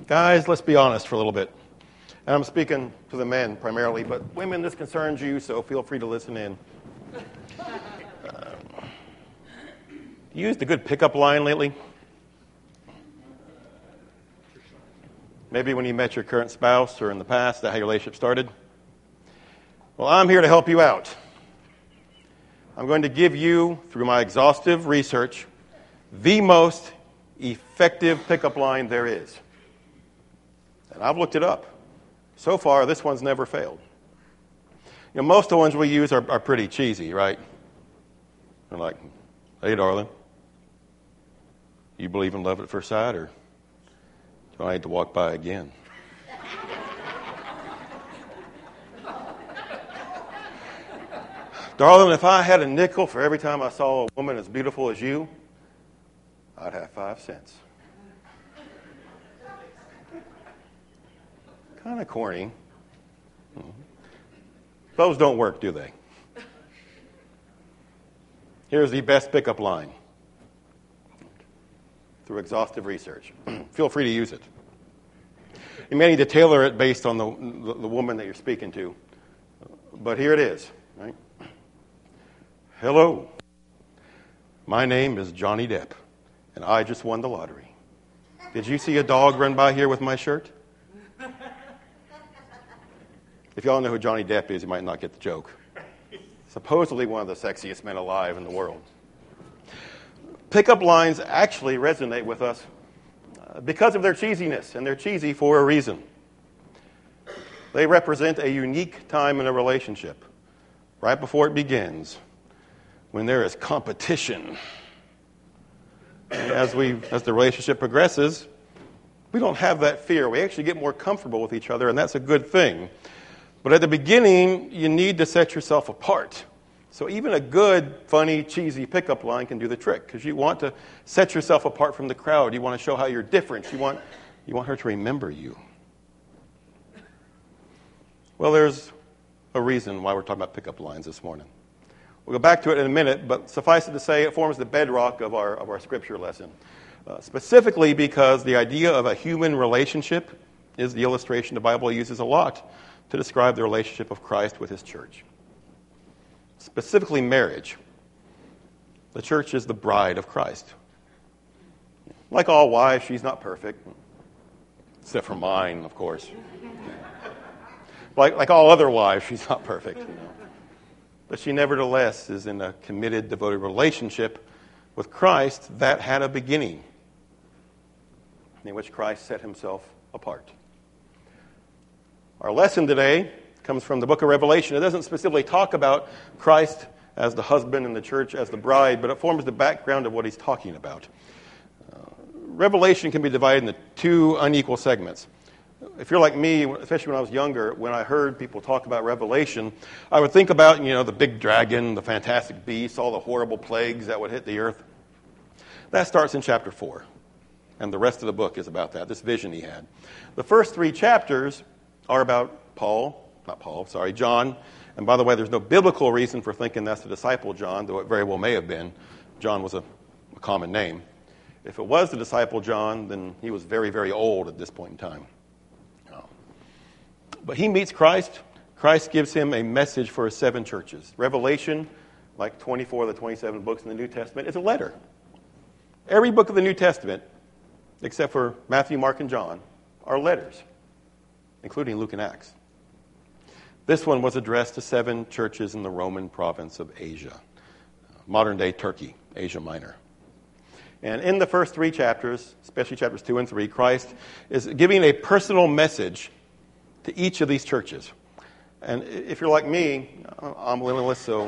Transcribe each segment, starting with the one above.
Guys, let's be honest for a little bit. And I'm speaking to the men primarily, but women, this concerns you, so feel free to listen in. You used a good pickup line lately? Maybe when you met your current spouse or in the past, that's how your relationship started. Well, I'm here to help you out. I'm going to give you, through my exhaustive research, the most effective pickup line there is. And I've looked it up. So far, this one's never failed. You know, most of the ones we use are pretty cheesy, right? They're like, hey, darling, you believe in love at first sight, or do I need to walk by again? Darling, if I had a nickel for every time I saw a woman as beautiful as you, I'd have 5 cents. Kind of corny. Those don't work, do they? Here's the best pickup line through exhaustive research. Feel free to use it. You may need to tailor it based on the woman that you're speaking to, but here it is. Right? Hello, my name is Johnny Depp, and I just won the lottery. Did you see a dog run by here with my shirt? If y'all know who Johnny Depp is, you might not get the joke. Supposedly one of the sexiest men alive in the world. Pickup lines actually resonate with us because of their cheesiness, and they're cheesy for a reason. They represent a unique time in a relationship, right before it begins, when there is competition. And as the relationship progresses, we don't have that fear. We actually get more comfortable with each other, and that's a good thing. But at the beginning, you need to set yourself apart. So even a good, funny, cheesy pickup line can do the trick, because you want to set yourself apart from the crowd. You want to show how you're different. You want her to remember you. Well, there's a reason why we're talking about pickup lines this morning. We'll go back to it in a minute, but suffice it to say, it forms the bedrock of our scripture lesson. Specifically because the idea of a human relationship is the illustration the Bible uses a lot to describe the relationship of Christ with his church. Specifically marriage. The church is the bride of Christ. Like all wives, she's not perfect. Except for mine, of course. Like all other wives, she's not perfect. You know. But she nevertheless is in a committed, devoted relationship with Christ that had a beginning, in which Christ set himself apart. Our lesson today comes from the book of Revelation. It doesn't specifically talk about Christ as the husband and the church as the bride, but it forms the background of what he's talking about. Revelation can be divided into two unequal segments. If you're like me, especially when I was younger, when I heard people talk about Revelation, I would think about, the big dragon, the fantastic beast, all the horrible plagues that would hit the earth. That starts in chapter 4, and the rest of the book is about that, this vision he had. The first 3 chapters are about John. And by the way, there's no biblical reason for thinking that's the disciple John, though it very well may have been. John was a common name. If it was the disciple John, then he was very, very old at this point in time. But he meets Christ. Christ gives him a message for his 7 churches. Revelation, like 24 of the 27 books in the New Testament, is a letter. Every book of the New Testament, except for Matthew, Mark, and John, are letters, including Luke and Acts. This one was addressed to 7 churches in the Roman province of Asia, modern-day Turkey, Asia Minor. And in the first 3 chapters, especially chapters 2 and 3, Christ is giving a personal message to each of these churches. And if you're like me, I'm limitless, so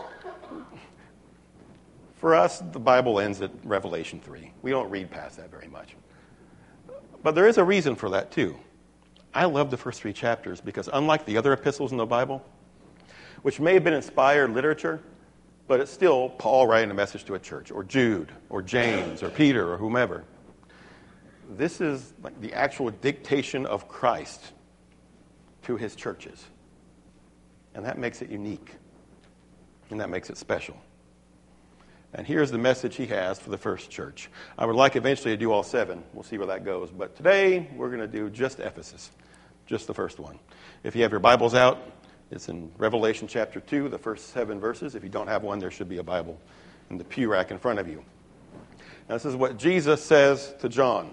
for us, the Bible ends at Revelation 3. We don't read past that very much. But there is a reason for that, too. I love the first 3 chapters because unlike the other epistles in the Bible, which may have been inspired literature, but it's still Paul writing a message to a church, or Jude, or James, or Peter, or whomever. This is like the actual dictation of Christ to his churches. And that makes it unique. And that makes it special. And here's the message he has for the first church. I would like eventually to do all 7. We'll see where that goes. But today, we're going to do just Ephesus, just the first one. If you have your Bibles out, it's in Revelation chapter 2, the first 7 verses. If you don't have one, there should be a Bible in the pew rack in front of you. Now, this is what Jesus says to John.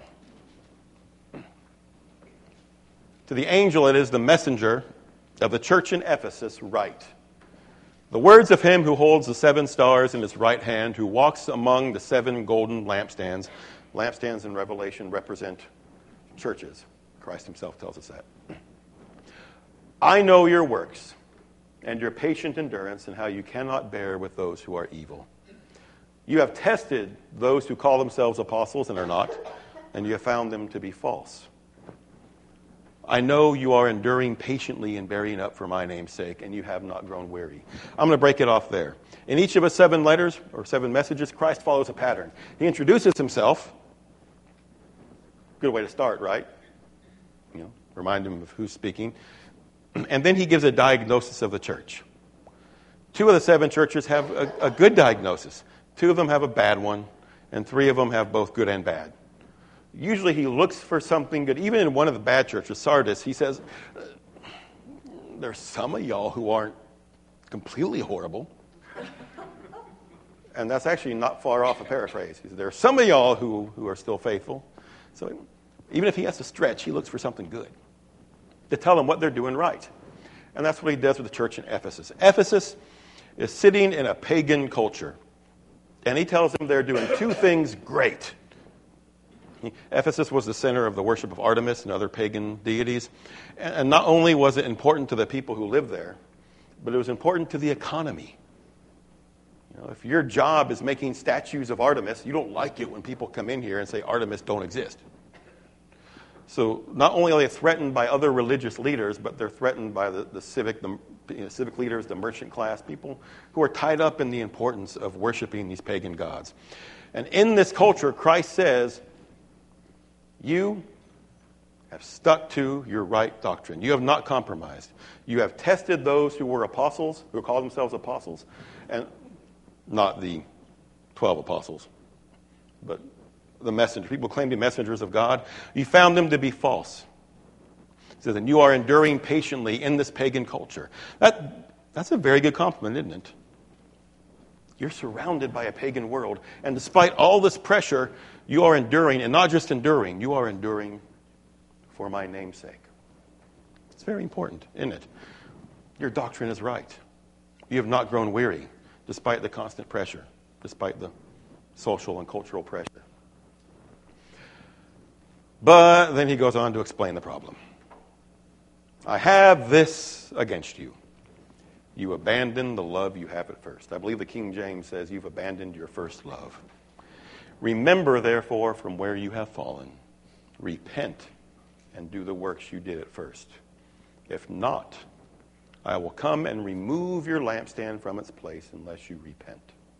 To the angel, it is the messenger of the church in Ephesus, write. The words of him who holds the 7 stars in his right hand, who walks among the 7 golden lampstands. Lampstands in Revelation represent churches. Christ himself tells us that. I know your works and your patient endurance and how you cannot bear with those who are evil. You have tested those who call themselves apostles and are not, and you have found them to be false. I know you are enduring patiently and bearing up for my name's sake, and you have not grown weary. I'm going to break it off there. In each of his 7 letters, or 7 messages, Christ follows a pattern. He introduces himself. Good way to start, right? Remind him of who's speaking. And then he gives a diagnosis of the church. 2 of the 7 churches have a good diagnosis. 2 of them have a bad one, and 3 of them have both good and bad. Usually he looks for something good. Even in one of the bad churches, Sardis, he says, there's some of y'all who aren't completely horrible. And that's actually not far off a paraphrase. He says, there are some of y'all who are still faithful. So even if he has to stretch, he looks for something good to tell them what they're doing right. And that's what he does with the church in Ephesus. Ephesus is sitting in a pagan culture. And he tells them they're doing 2 things great. Ephesus was the center of the worship of Artemis and other pagan deities. And not only was it important to the people who lived there, but it was important to the economy. If your job is making statues of Artemis, you don't like it when people come in here and say Artemis don't exist. So not only are they threatened by other religious leaders, but they're threatened by the civic leaders, the merchant class, people who are tied up in the importance of worshiping these pagan gods. And in this culture, Christ says, you have stuck to your right doctrine. You have not compromised. You have tested those who were apostles, who called themselves apostles, and not the 12 apostles, but the messenger. People claim to be messengers of God. You found them to be false. It says, and you are enduring patiently in this pagan culture. That's a very good compliment, isn't it? You're surrounded by a pagan world, and despite all this pressure, you are enduring, and not just enduring, you are enduring for my name's sake. It's very important, isn't it? Your doctrine is right. You have not grown weary, despite the constant pressure, despite the social and cultural pressure. But then he goes on to explain the problem. I have this against you. You abandon the love you have at first. I believe the King James says you've abandoned your first love. Remember, therefore, from where you have fallen. Repent and do the works you did at first. If not, I will come and remove your lampstand from its place unless you repent.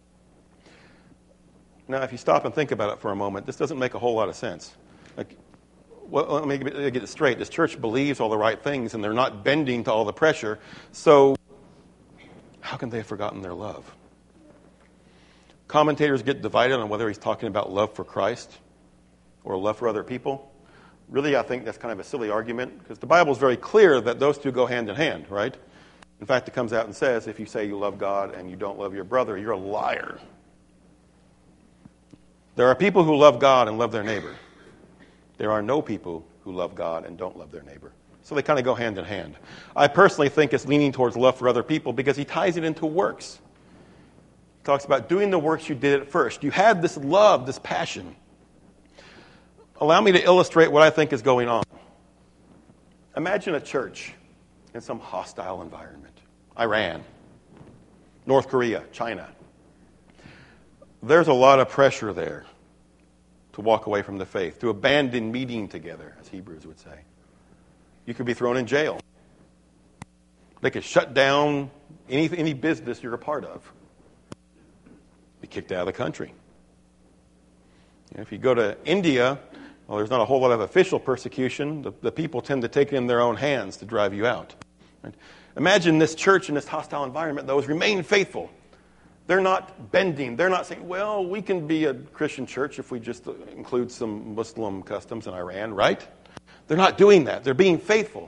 Now, if you stop and think about it for a moment, this doesn't make a whole lot of sense. Let me get it straight. This church believes all the right things, and they're not bending to all the pressure. So how can they have forgotten their love? Commentators get divided on whether he's talking about love for Christ or love for other people. Really, I think that's kind of a silly argument, because the Bible is very clear that those 2 go hand in hand, right? In fact, it comes out and says, if you say you love God and you don't love your brother, you're a liar. There are people who love God and love their neighbor. There are no people who love God and don't love their neighbor. So they kind of go hand in hand. I personally think it's leaning towards love for other people because he ties it into works. He talks about doing the works you did at first. You had this love, this passion. Allow me to illustrate what I think is going on. Imagine a church in some hostile environment. Iran, North Korea, China. There's a lot of pressure there to walk away from the faith, to abandon meeting together, as Hebrews would say. You could be thrown in jail. They could shut down any business you're a part of. Be kicked out of the country. If you go to India, well, there's not a whole lot of official persecution. The people tend to take it in their own hands to drive you out. Right? Imagine this church in this hostile environment, though, has remained faithful. They're not bending. They're not saying, well, we can be a Christian church if we just include some Muslim customs in Iran, right? They're not doing that. They're being faithful.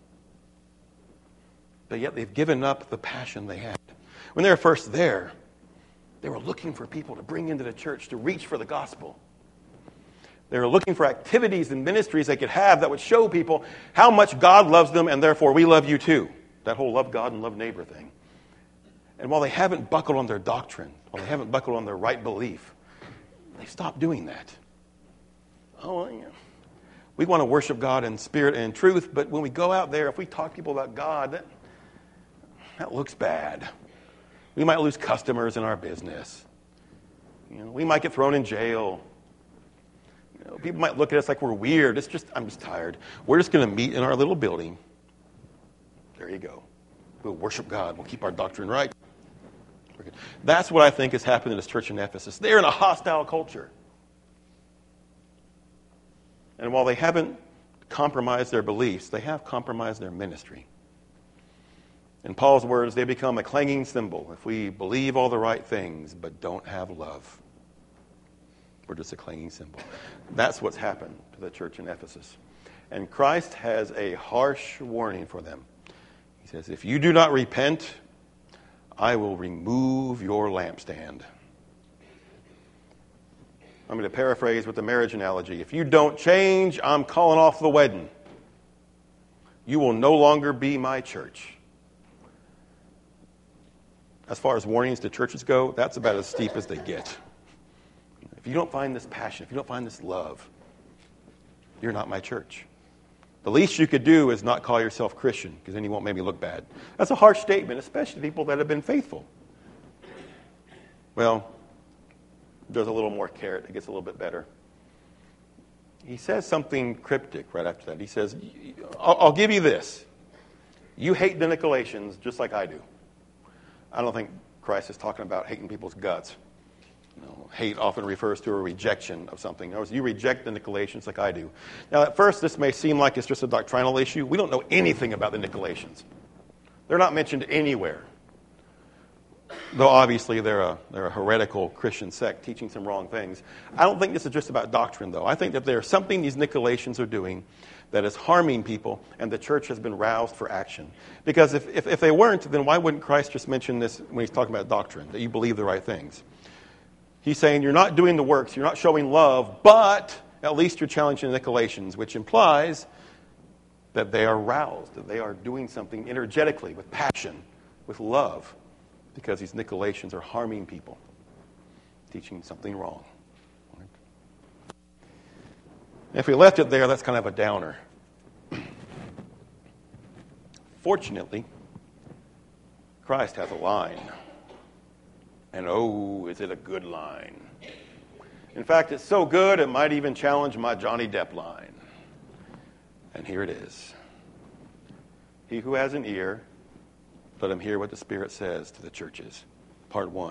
But yet they've given up the passion they had. When they were first there, they were looking for people to bring into the church, to reach for the gospel. They were looking for activities and ministries they could have that would show people how much God loves them and therefore we love you too. That whole love God and love neighbor thing. And while they haven't buckled on their doctrine, while they haven't buckled on their right belief, they stopped doing that. Oh, yeah. We want to worship God in spirit and in truth, but when we go out there, if we talk to people about God, that looks bad. We might lose customers in our business. We might get thrown in jail. People might look at us like we're weird. I'm just tired. We're just going to meet in our little building. There you go. We'll worship God. We'll keep our doctrine right. That's what I think has happened in this church in Ephesus. They're in a hostile culture. And while they haven't compromised their beliefs, they have compromised their ministry. In Paul's words, they become a clanging cymbal. If we believe all the right things but don't have love, we're just a clanging cymbal. That's what's happened to the church in Ephesus. And Christ has a harsh warning for them. He says, if you do not repent, I will remove your lampstand. I'm going to paraphrase with the marriage analogy. If you don't change, I'm calling off the wedding. You will no longer be my church. As far as warnings to churches go, that's about as steep as they get. If you don't find this passion, if you don't find this love, you're not my church. The least you could do is not call yourself Christian, because then you won't make me look bad. That's a harsh statement, especially to people that have been faithful. Well, there's a little more carrot. It gets a little bit better. He says something cryptic right after that. He says, I'll give you this. You hate the Nicolaitans just like I do. I don't think Christ is talking about hating people's guts. Hate often refers to a rejection of something. In other words, you reject the Nicolaitans like I do. Now, at first, this may seem like it's just a doctrinal issue. We don't know anything about the Nicolaitans. They're not mentioned anywhere. Though obviously they're a heretical Christian sect teaching some wrong things. I don't think this is just about doctrine, though. I think that there's something these Nicolaitans are doing that is harming people, and the church has been roused for action. Because if they weren't, then why wouldn't Christ just mention this when he's talking about doctrine, that you believe the right things? He's saying you're not doing the works, you're not showing love, but at least you're challenging the Nicolaitans, which implies that they are roused, that they are doing something energetically, with passion, with love, because these Nicolaitans are harming people, teaching something wrong. If we left it there, that's kind of a downer. Fortunately, Christ has a line. And oh, is it a good line. In fact, it's so good, it might even challenge my Johnny Depp line. And here it is. He who has an ear, let him hear what the Spirit says to the churches. Part 1.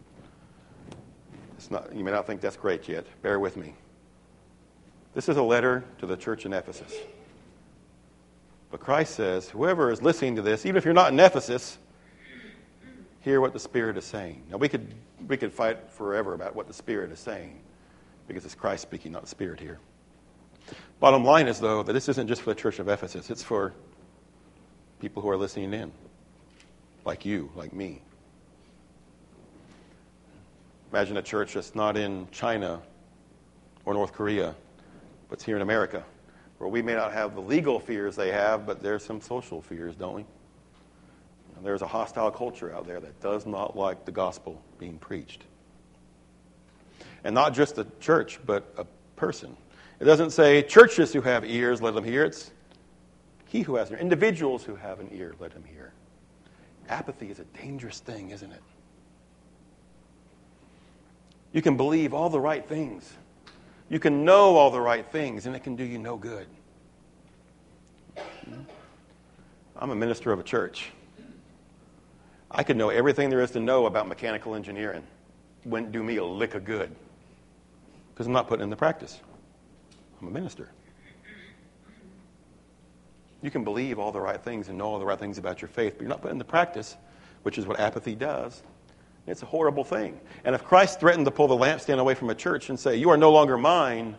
You may not think that's great yet. Bear with me. This is a letter to the church in Ephesus. But Christ says, whoever is listening to this, even if you're not in Ephesus, hear what the Spirit is saying. Now, we could fight forever about what the Spirit is saying, because it's Christ speaking, not the Spirit here. Bottom line is, though, that this isn't just for the church of Ephesus. It's for people who are listening in, like you, like me. Imagine a church that's not in China or North Korea, but it's here in America, where we may not have the legal fears they have, but there's some social fears, don't we? There's a hostile culture out there that does not like the gospel being preached. And not just a church, but a person. It doesn't say churches who have ears, let them hear. It's he who has an ear. Individuals who have an ear, let him hear. Apathy is a dangerous thing, isn't it? You can believe all the right things. You can know all the right things, and it can do you no good. I'm a minister of a church. I could know everything there is to know about mechanical engineering. It wouldn't do me a lick of good, because I'm not putting it into practice. I'm a minister. You can believe all the right things and know all the right things about your faith, but you're not putting it into practice, which is what apathy does. It's a horrible thing. And if Christ threatened to pull the lampstand away from a church and say, you are no longer mine,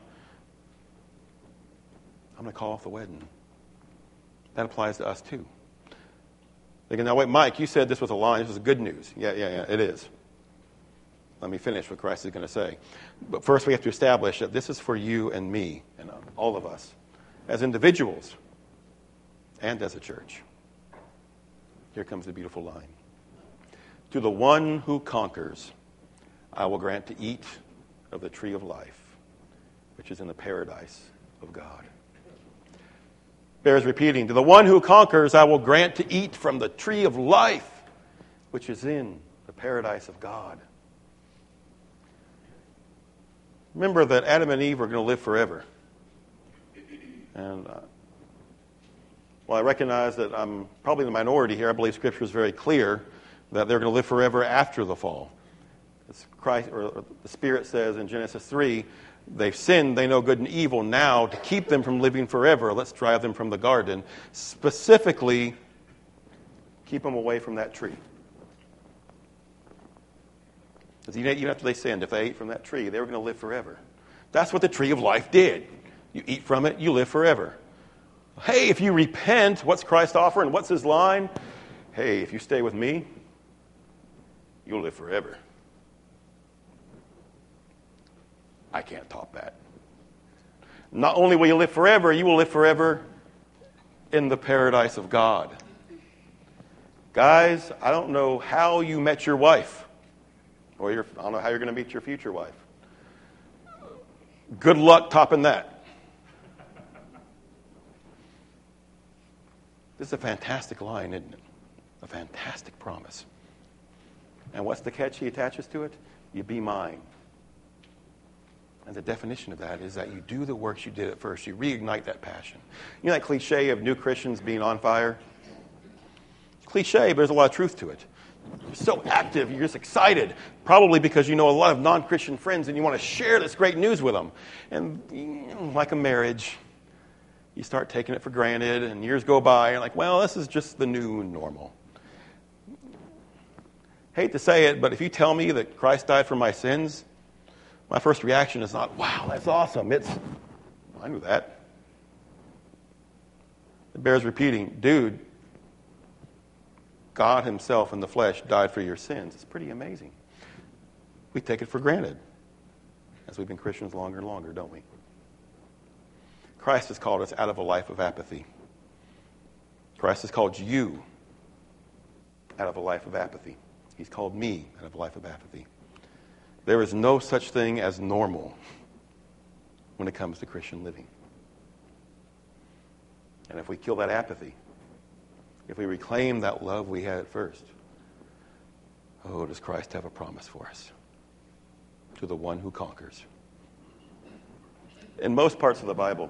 I'm going to call off the wedding. That applies to us too. They go, now wait, Mike, you said this was a lie. This was good news. Yeah, it is. Let me finish what Christ is going to say. But first we have to establish that this is for you and me and all of us as individuals and as a church. Here comes the beautiful line. To the one who conquers, I will grant to eat of the tree of life, which is in the paradise of God. Bears repeating. To the one who conquers, I will grant to eat from the tree of life, which is in the paradise of God. Remember that Adam and Eve are going to live forever. And while I recognize that I'm probably the minority here, I believe Scripture is very clear that they're going to live forever after the fall. As Christ, or the Spirit says in Genesis 3, they've sinned, they know good and evil. Now, to keep them from living forever, let's drive them from the garden. Specifically, keep them away from that tree. Because even after they sinned, if they ate from that tree, they were going to live forever. That's what the tree of life did. You eat from it, you live forever. Hey, if you repent, what's Christ offering? What's his line? Hey, if you stay with me, you'll live forever. I can't top that. Not only will you live forever, you will live forever in the paradise of God. Guys, I don't know how you met your wife. Or I don't know how you're going to meet your future wife. Good luck topping that. This is a fantastic line, isn't it? A fantastic promise. And what's the catch he attaches to it? You be mine. And the definition of that is that you do the works you did at first. You reignite that passion. You know that cliche of new Christians being on fire? Cliche, but there's a lot of truth to it. You're so active, you're just excited, probably because you know a lot of non-Christian friends and you want to share this great news with them. And like a marriage, you start taking it for granted, and years go by, and you're like, well, this is just the new normal. Hate to say it, but if you tell me that Christ died for my sins, my first reaction is not, wow, that's awesome. It's, I knew that. It bears repeating, dude, God himself in the flesh died for your sins. It's pretty amazing. We take it for granted as we've been Christians longer and longer, don't we? Christ has called us out of a life of apathy. Christ has called you out of a life of apathy. He's called me out of a life of apathy. There is no such thing as normal when it comes to Christian living. And if we kill that apathy, if we reclaim that love we had at first, oh, does Christ have a promise for us? To the one who conquers. In most parts of the Bible,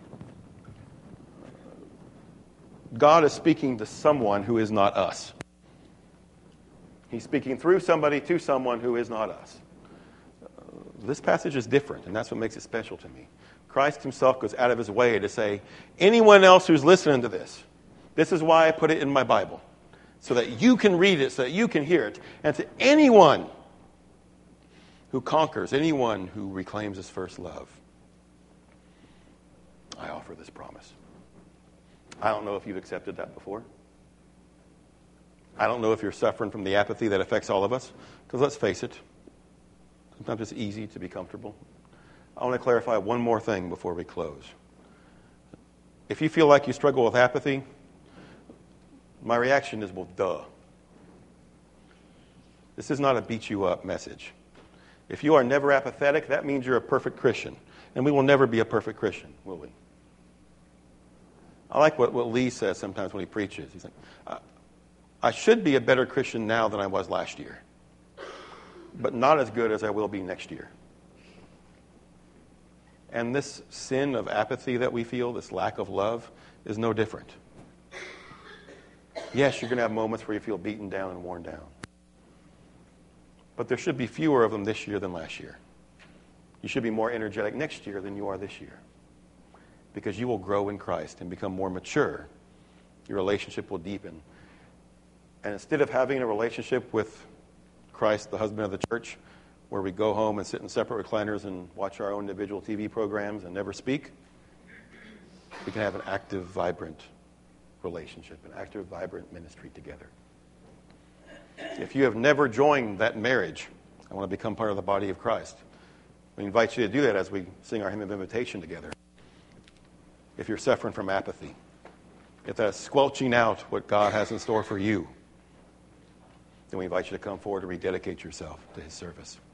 God is speaking to someone who is not us. He's speaking through somebody to someone who is not us. This passage is different, and that's what makes it special to me. Christ himself goes out of his way to say, anyone else who's listening to this, this is why I put it in my Bible, so that you can read it, so that you can hear it. And to anyone who conquers, anyone who reclaims his first love, I offer this promise. I don't know if you've accepted that before. I don't know if you're suffering from the apathy that affects all of us, because let's face it, sometimes it's easy to be comfortable. I want to clarify one more thing before we close. If you feel like you struggle with apathy, my reaction is, well, duh. This is not a beat you up message. If you are never apathetic, that means you're a perfect Christian. And we will never be a perfect Christian, will we? I like what Lee says sometimes when he preaches. He's like, I should be a better Christian now than I was last year, but not as good as I will be next year. And this sin of apathy that we feel, this lack of love, is no different. Yes, you're going to have moments where you feel beaten down and worn down. But there should be fewer of them this year than last year. You should be more energetic next year than you are this year. Because you will grow in Christ and become more mature. Your relationship will deepen. And instead of having a relationship with Christ, the husband of the church, where we go home and sit in separate recliners and watch our own individual TV programs and never speak, we can have an active, vibrant relationship, an active, vibrant ministry together. If you have never joined that marriage and want to become part of the body of Christ, we invite you to do that as we sing our hymn of invitation together. If you're suffering from apathy, if that's squelching out what God has in store for you, then we invite you to come forward to rededicate yourself to his service.